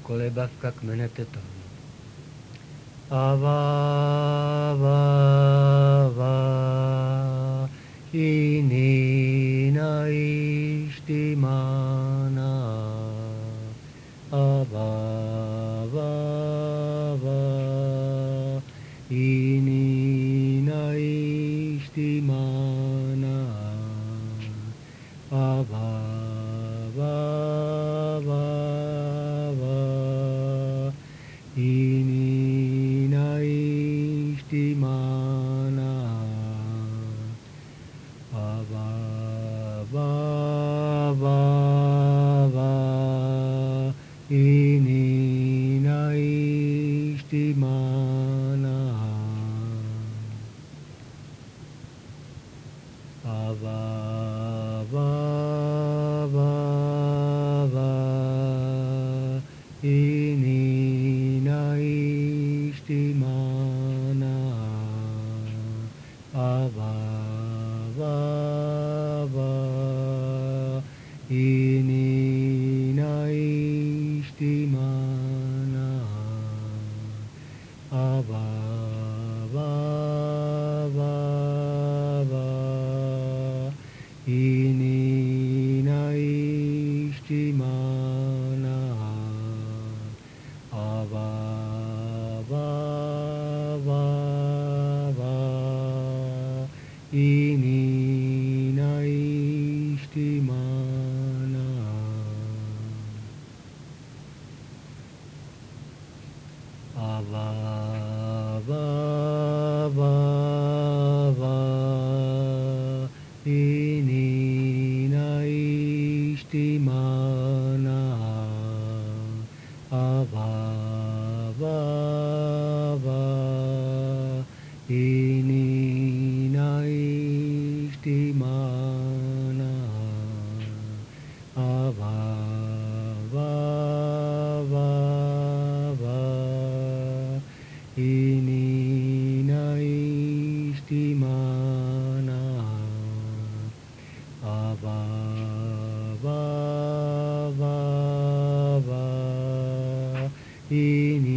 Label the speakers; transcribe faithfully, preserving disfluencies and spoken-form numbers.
Speaker 1: koleba深く胸てとあわわわいにないしてまなあわわわいにないしてまなあわわわいにないしてまなあわわわいにないしてまなあわわわわいにないしてまなあわわわいにないしてまなあわわわわいにないしてまなあわわわわいにないしてまなあわわわわいにないしてまなあわわわいにないしてまなあわわわわいにないしてまなあわわわわいに